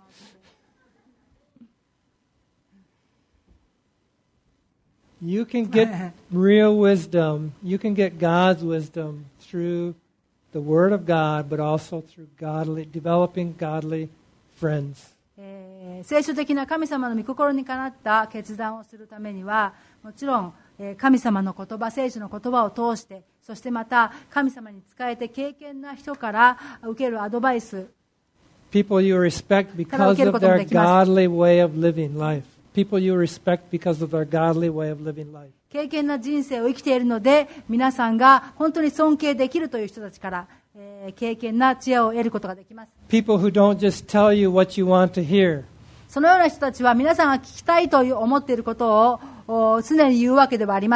Speaker 1: You can get real wisdom. You can get God's wisdom through the Word of God, but also through godly, developing godly friends.
Speaker 2: えー聖書的な神様の御心にかなった決断をするためには、もちろん、えー神様の言葉、聖書の言葉を通して、そしてまた神様に仕えて経験な人から受けるアドバイス、
Speaker 1: People you respect because of their godly way of living life. People you respect because of their godly way of living life.
Speaker 2: 経験な人生を生きているので、皆さんが本当に尊敬できるという人たちから、えー経験な知恵を得ることができます。
Speaker 1: People who don't just tell you what you want to hear.
Speaker 2: そのような人たちは皆さんが聞きたいと思っていることをお常に言うわけではありません。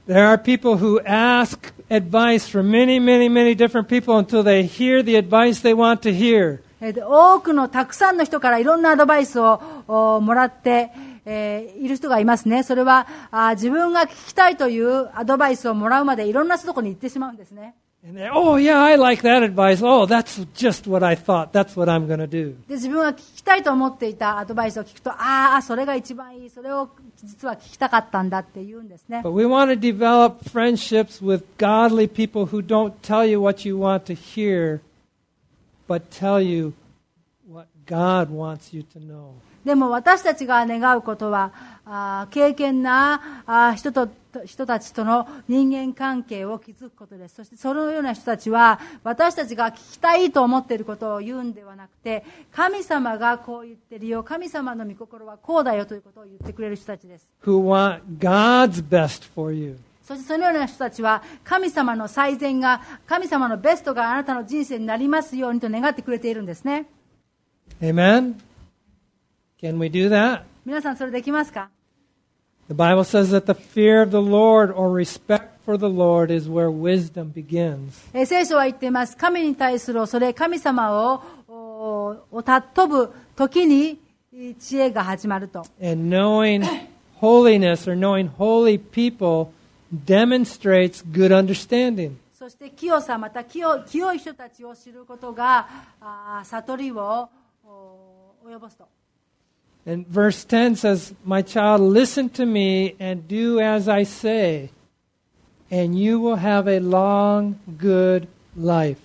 Speaker 1: There are people who ask advice from many, many, many different people until they hear the advice they want to hear.
Speaker 2: 多くのたくさんの人からいろんなアドバイスをもらって、えー、いる人がいますね。それはあ自分が聞きたいというアドバイスをもらうまでいろんなところに行ってしまうんですね。
Speaker 1: And they, oh yeah, I like that advice. Oh, that's just what I thought. That's what I'm going to do.
Speaker 2: で、自分が聞きたいと思っていたアドバイスを聞くと、ああ、それが一番いい。それを実は聞きたかったんだって言うんですね。
Speaker 1: But we want to develop friendships with godly people who don't tell you what you want to hear, but tell you what God wants you to know.
Speaker 2: でも私たちが願うことは、あ経験なあ人と人たちとの人間関係を築くことです。そしてそのような人たちは私たちが聞きたいと思っていることを言うんではなくて、神様がこう言ってるよ、神様の御心はこうだよということを言ってくれる人たちです。
Speaker 1: Who want God's best for you.
Speaker 2: そしてそのような人たちは神様の最善が、神様のベストがあなたの人生になりますようにと願ってくれているんですね。
Speaker 1: Amen? Can we do that?
Speaker 2: 皆さんそれできますか？
Speaker 1: The Bible says that the fear of the Lord or respect for the Lord is where wisdom begins.
Speaker 2: え聖書は言っています。神に対する恐れ、神様をを尊ぶ時に知恵が始まると。
Speaker 1: And knowing holiness or knowing holy people demonstrates good understanding.
Speaker 2: そして清さ、また 清, 清い人たちを知ることがあ悟りを及ぼすと。
Speaker 1: And verse ten says, My child, listen to me and do as I say, and you will have a long, good life.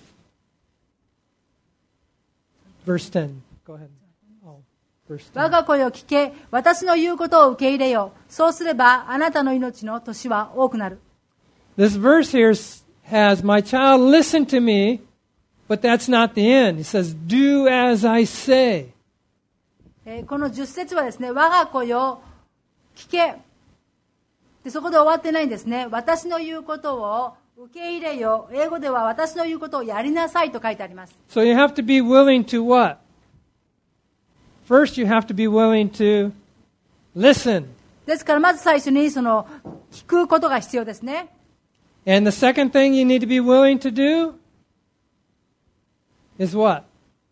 Speaker 1: Verse ten. Go ahead. Oh, verse ten.
Speaker 2: 我が声を聞け、私の言うことを受け入れよ。そうすれば、あなたの命の年は多くなる。
Speaker 1: This verse here has, My child, listen to me, but that's not the end. It says, do as I say.
Speaker 2: このじゅっ節はですね、我が子よ聞けで、そこで終わってないんですね。私の言うことを受け入れよ。英語では私の言うことをやりなさいと書いてあります。
Speaker 1: So you have to be willing to what? First you have to be willing to listen.
Speaker 2: ですからまず最初にその聞くことが必要ですね。
Speaker 1: And the second thing you need to be willing to do is what?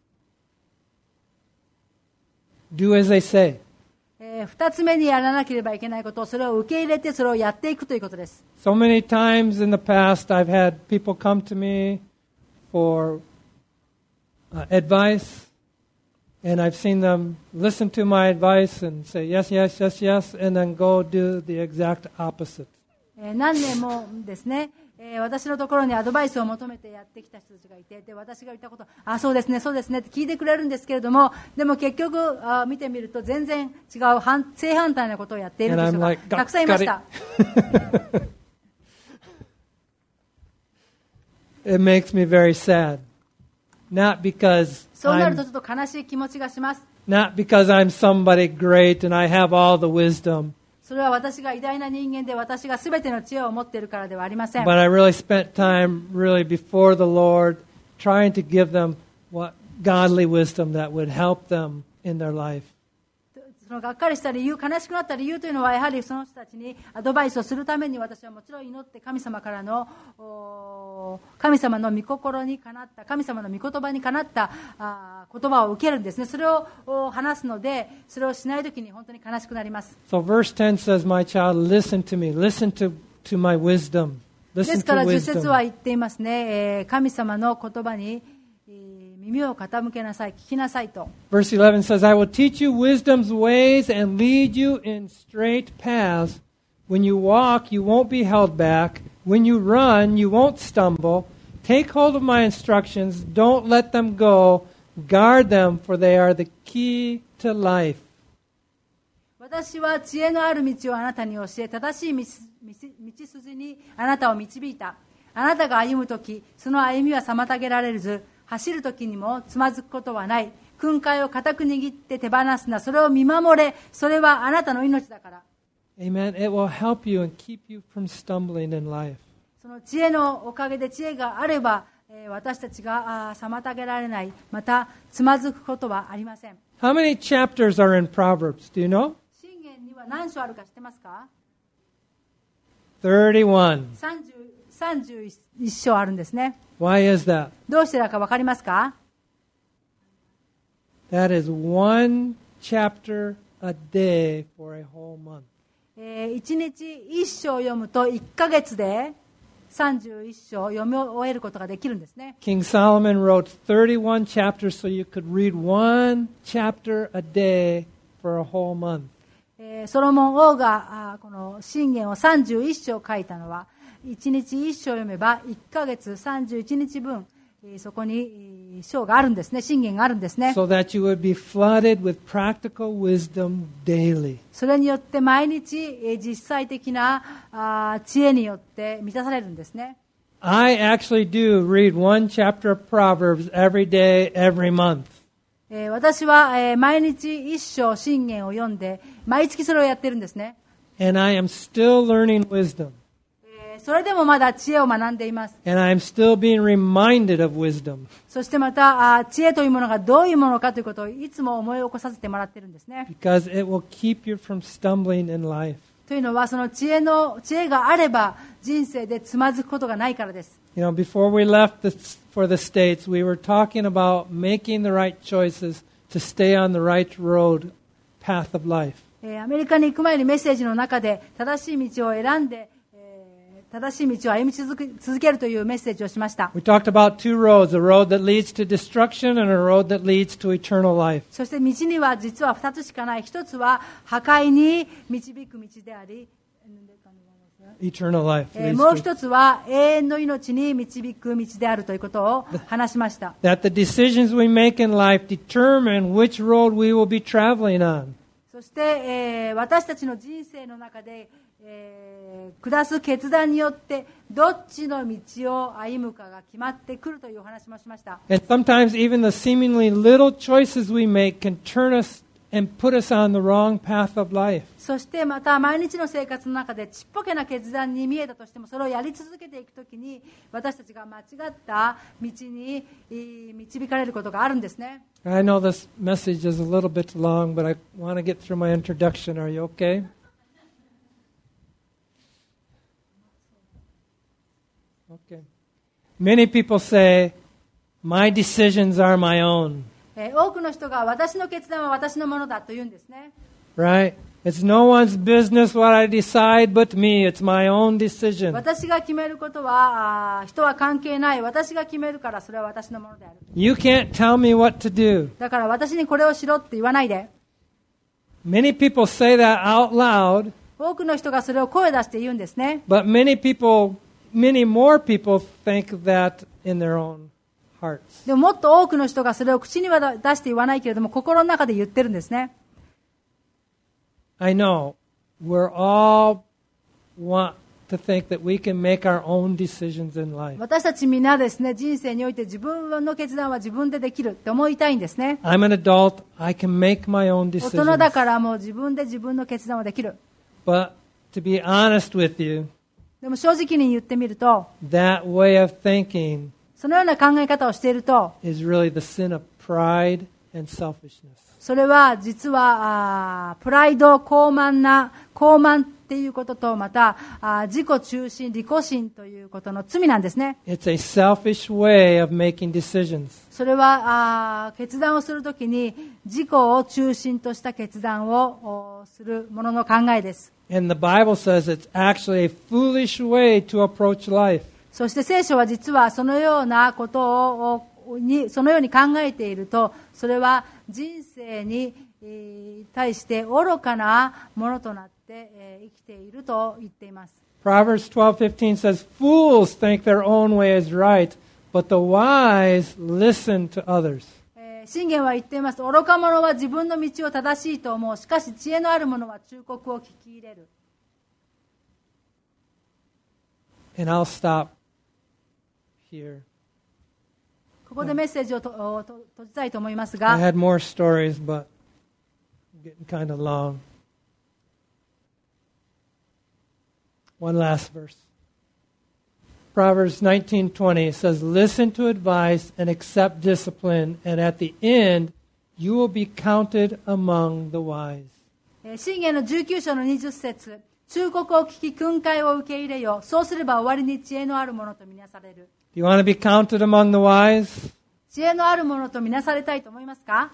Speaker 1: Do as they say.
Speaker 2: えー、二つ目にやらなければいけないこと、それを受け入れてそれをやっていくということです。
Speaker 1: So many times in the past I've had people come to me for uh, advice, and I've seen them listen to my advice and say yes, yes, yes, yes, and then go do the exact opposite.
Speaker 2: えー、何年もですね、えー、私のところにアドバイスを求めてやってきた人たちがいて、で私が言ったこと、あ、そうですね、そうですねって聞いてくれるんですけれども、でも結局あ見てみると全然違う反正反対なことをやっているという人がたくさんいました。
Speaker 1: It makes me very sad. Not because
Speaker 2: そうなるとちょっと悲しい気持ちがします。
Speaker 1: Not because I'm somebody great and I have all the wisdom.
Speaker 2: それは私が偉大な人間で私がすべての知恵を持っているからではありません。
Speaker 1: But I really spent time really before the Lord trying to give them what godly wisdom that would help them in their life.
Speaker 2: そのがっかりした理由、悲しくなった理由というのはやはりその人たちにアドバイスをするために私はもちろん祈って神様からの神様の御心にかなった、神様の御言葉にかなったあ言葉を受けるんですね。それを話すので、それをしないときに本当に悲しくなります。
Speaker 1: So verse ten says, My child, listen to me. Listen to, to my wisdom.
Speaker 2: ですからじゅっ節は言っていますね。えー、神様の言葉に耳を傾けなさい、聞きなさいと。
Speaker 1: Verse eleven says, I will teach you wisdom's ways and lead you in straight paths. When you walk, you won't be held back. When you run, you won't stumble. Take hold of my instructions. Don't let them go. Guard them, for they are the key to life.
Speaker 2: 私は知恵のある道をあなたに教え、正しい道、道筋にあなたを導いた。あなたが歩むとき、その歩みは妨げられず、走るときにもつまずくことはない。訓戒を固く握って手放すな。それを見守れ。それはあなたの命だから。
Speaker 1: Amen. It will help you and keep you from stumbling in life.
Speaker 2: その知恵のおかげで知恵があれば、えー、私たちが妨げられない。またつまずくことはありません。
Speaker 1: How many chapters are in Proverbs? Do you know?
Speaker 2: 箴言には何章あるか知ってますか？
Speaker 1: thirty-one.
Speaker 2: さんじゅう、さんじゅういっ章あるんですね。
Speaker 1: Why is that?
Speaker 2: どうしてだかわかりますか？
Speaker 1: That is one chapter a day for a whole month.
Speaker 2: えー、いちにちいっ章読むといっかげつでさんじゅういっ章読み終えることができるんですね。
Speaker 1: King Solomon wrote thirty-one chapters so you could read one chapter a day for a whole month.
Speaker 2: えー、ソロモン王があこの箴言をさんじゅういっ章書いたのは、いちにちいっ章読めばいっかげつさんじゅういちにちぶん、えー、そこに章があるんですね、箴言があるんですね。
Speaker 1: So that you would be flooded with practical wisdom daily.
Speaker 2: それによって毎日、えー、実際的なあ知恵によって満たされるんですね。
Speaker 1: I actually do read one chapter of Proverbs every day, every month.
Speaker 2: えー、私は、えー、毎日一章箴言を読んで毎月それをやってるんですね。
Speaker 1: And I am still learning wisdom.
Speaker 2: えー、それでもまだ知恵を学んでいます。
Speaker 1: And I am still being reminded of wisdom.
Speaker 2: そしてまたあ知恵というものがどういうものかということをいつも思い起こさせてもらってるんですね。
Speaker 1: Because it will keep you from stumbling in life.
Speaker 2: というのはその知恵の知恵があれば人生でつまずくことがないからです。
Speaker 1: You know, before we left the, for the States, we were talking about making the right choices to stay on the right road, path of life.
Speaker 2: えー、アメリカに行く前にメッセージの中で正しい道を選んで、えー、正しい道を歩み続け、続けるというメッセージをしました。
Speaker 1: We talked about two roads, a road that leads to destruction and a road that leads to eternal life.
Speaker 2: そして道には実は二つしかない。一つは破壊に導く道であり、
Speaker 1: Eternal life.
Speaker 2: えー、
Speaker 1: leads
Speaker 2: もう
Speaker 1: to-
Speaker 2: 一つは永遠の命に導く道であるということを話しました。
Speaker 1: That the decisions we make in life determine which road we will be traveling on.
Speaker 2: そして、えー、私たちの人生の中で、えー、下す決断によってどっちの道を歩むかが決まってくるというお話もしました。
Speaker 1: And sometimes even the seemingly little choices we make can turn us and put us on the wrong path of life.
Speaker 2: そしてまた毎日の生活の中でちっぽけな決断に見えたとしてもそれをやり続けていくときに私たちが間違った道に導かれることがあるんですね。
Speaker 1: I know this message is a little bit long, but I want to get through my introduction. Are you okay? Okay. Many people say, my decisions are my own.
Speaker 2: えー、多くの人が私の決断は私のものだと言うんですね。
Speaker 1: Right? It's no one's business what I decide but me. It's my own decision.
Speaker 2: 私が決めることはあ人は関係ない。私が決めるからそれは私のものである。
Speaker 1: You can't tell me what to do.
Speaker 2: だから私にこれをしろって言わないで。
Speaker 1: Many people say that out loud,
Speaker 2: 多くの人がそれを声出して言うんですね。
Speaker 1: but many people, many more people think that in their own hearts.
Speaker 2: でももっと多くの人がそれを口には出して言わないけれども心の中で言ってるんですね。
Speaker 1: I know we're all want to think that we can make our own decisions in life.
Speaker 2: 私たちみんなですね、人生において自分の決断は自分でできるって思いたいんですね。
Speaker 1: I'm an adult. I can make my own
Speaker 2: 大人だ
Speaker 1: decisions.
Speaker 2: からもう自分で自分の決断はできる。
Speaker 1: But to be honest with you,
Speaker 2: でも正直に言ってみると、
Speaker 1: that way of thinking
Speaker 2: そのような考え方をしていると、
Speaker 1: is really the sin of pride and selfishness.
Speaker 2: それは実はあプライド、傲慢な、傲慢っていうことと、またあ自己中心、利己心ということの罪なんですね。
Speaker 1: It's a selfish way of making decisions.
Speaker 2: それはあ決断をするときに自己を中心とした決断をおするものの考えです。
Speaker 1: And the Bible says it's actually a foolish way to approach life.
Speaker 2: そして聖書は実はそのようなことをにそのように考えていると、それは人生に対して愚かなものとなって生きていると言っています。
Speaker 1: Proverbs twelve fifteen says, Fools think their own way is right, but the wise listen to others.
Speaker 2: 箴言は言っています。愚か者は自分の道を正しいと思う。しかし知恵のある者は忠告を聞き入れる。
Speaker 1: And I'll stop here.
Speaker 2: ここでメッセージをとと閉じたいと思います
Speaker 1: I
Speaker 2: が、
Speaker 1: had more stories, but getting kind of long. One last verse. Proverbs nineteen twenty says, Listen to advice and accept discipline, and at the end you will be counted among the wise.
Speaker 2: 箴言のじゅうきゅう章のにじゅっ節、 忠告を聞き訓戒を受け入れよ。そうすれば終わりに知恵のあるものとみなされる。
Speaker 1: Do you want to be counted among the wise?
Speaker 2: 知恵のあるものとみなされたいと思いますか？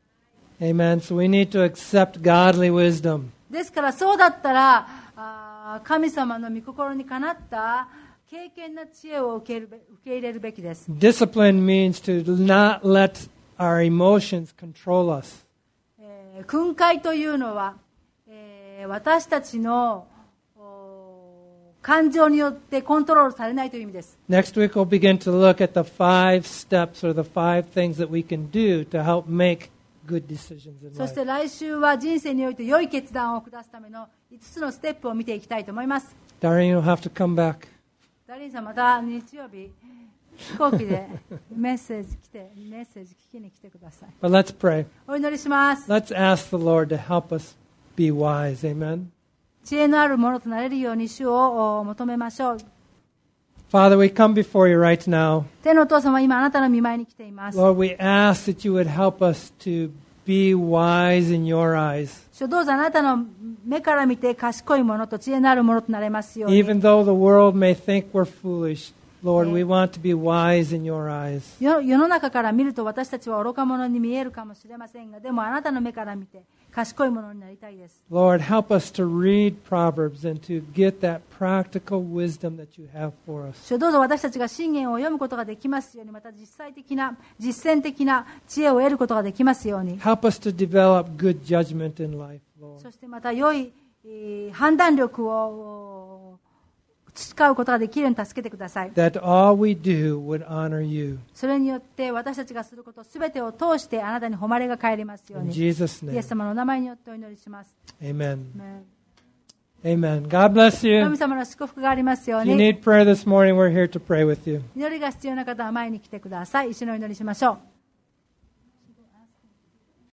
Speaker 1: Amen. So we need to accept godly wisdom.
Speaker 2: ですからそうだったら、あ神様の御心にかなった敬虔な知恵を受けるべ受け入れるべきです。
Speaker 1: Discipline means to not let our emotions control us.
Speaker 2: えー訓戒というのは、えー私たちの感情によってコントロールされないという意味です。
Speaker 1: Next week we'll begin to look at the five steps or the five things that we can do to help make good decisions in
Speaker 2: そし
Speaker 1: life.
Speaker 2: て来週は人生において良い決断を下すためのいつつのステップを見ていきたいと思います。
Speaker 1: Darren, you'll have to come back.
Speaker 2: ダリンさんまた日曜日飛行機でメッセージ来てメッセージ聞きに来てください。
Speaker 1: But let's pray.
Speaker 2: お祈りします。
Speaker 1: Let's ask the Lord to help us be wise. Amen.
Speaker 2: 知恵のあるものとなれるように主を求めましょう。
Speaker 1: Father, we come before you right now.
Speaker 2: 天のお父様、今あなたの御前に来ています。
Speaker 1: Lord, we ask that you would help us to be wise in your eyes.
Speaker 2: 主どうぞあなたの目から見て賢いものと知恵のあるものとなれますように。
Speaker 1: Even though the world may think we're foolish, Lord, we want to be wise in your eyes.
Speaker 2: 世世の中から見ると私たちは愚か者に見えるかもしれませんが、でもあなたの目から見て賢いものになりたいです。
Speaker 1: Lord, help us to read Proverbs and to get that practical wisdom that you have for us.
Speaker 2: 主どうぞ私たちが箴言を読むことができますように、また実際的な実践的な知恵を得ることができますように。
Speaker 1: Help us to develop good judgment in life, Lord.
Speaker 2: そしてまた良い、えー判断力を培うことができるように助けてください。
Speaker 1: That all we do would honor you.
Speaker 2: それによって私たちがすることすべてを通してあなたに誉れが返りますよう
Speaker 1: In
Speaker 2: に。
Speaker 1: Jesus'
Speaker 2: イエ
Speaker 1: name.
Speaker 2: ス様のお名前によってお祈りします。
Speaker 1: Amen.
Speaker 2: ね
Speaker 1: Amen. God bless you.
Speaker 2: 神様の祝福がありますよう
Speaker 1: If you
Speaker 2: に。
Speaker 1: need prayer this morning, we're here to pray with you.
Speaker 2: 祈りが必要な方は前に来てください。一緒にお祈りしましょう。